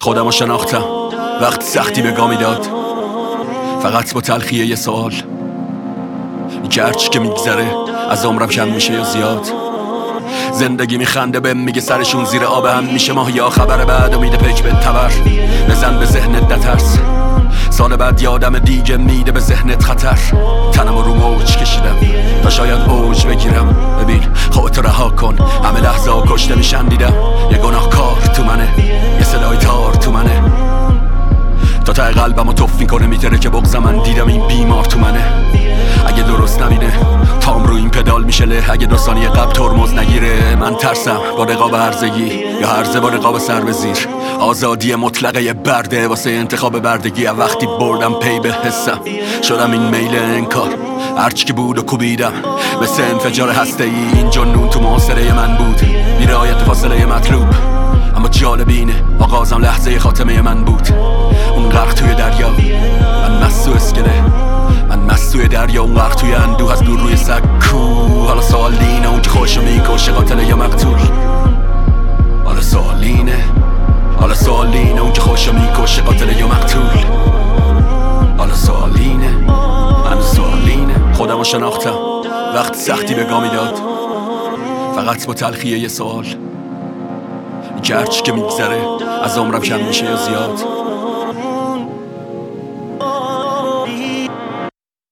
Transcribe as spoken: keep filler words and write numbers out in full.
خودمو شناختم وقتی سختی به گا میداد، فقط با تلخیه یه سوال، این که هرچی که میگذره از عمرم کم میشه یا زیاد. زندگی میخنده بهم میگه سرشون زیر آب هم میشه ماه، یا خبر بعد و میده پیک به تبر، بزن به ذهنت نترس، سال بعد یادم دیگه میده به ذهنت خطر. تنم رو موج کشیدم تا شاید اوج بگیرم، ببین خودتو رها کن، همه لحظه ها کشته میشن دیدم، یه گناهکار تو منه، یه صدای تار تو منه، تا ته قلبم رو توف میکنه میتره که بغضم، من دیدم این بیمار تو منه. اگه درست نبینه تام رو این پدال میشه له، اگه دو ثانیه قبل ترمز نگیره من ترسم با رقاب هرزگی یا هرزه با رقاب سر به زیر. آزادی مطلقه یه برده واسه انتخاب بردگی، وقتی بردم پی به حسم شدم این میل انکار، هرچی که بود و کوبیدم مثل انفجار هسته ای. این جنون تو محاصره من بود بی رعایت فاصله مطلوب، اما جالب اینه آغازم لحظه خاتمه من بود. اون غرق توی دریا من مست و اسکله، من مست توی دریا اون غرق توی اندوه از دور روی سکو. حالا سوال اینه اون که خوشو میکشه قاتل یا مقتول، حالا سوال اینه حالا سوال اینه اون که خوشو میکشه قاتل یا مقتول، حالا سوال اینه هنوز سوال اینه. خودمو شناختم وقتی سختی به گا میداد، فقط با تلخیه یه سوال، این که هرچی که میگذره از عمرم کم میشه یا زیاد.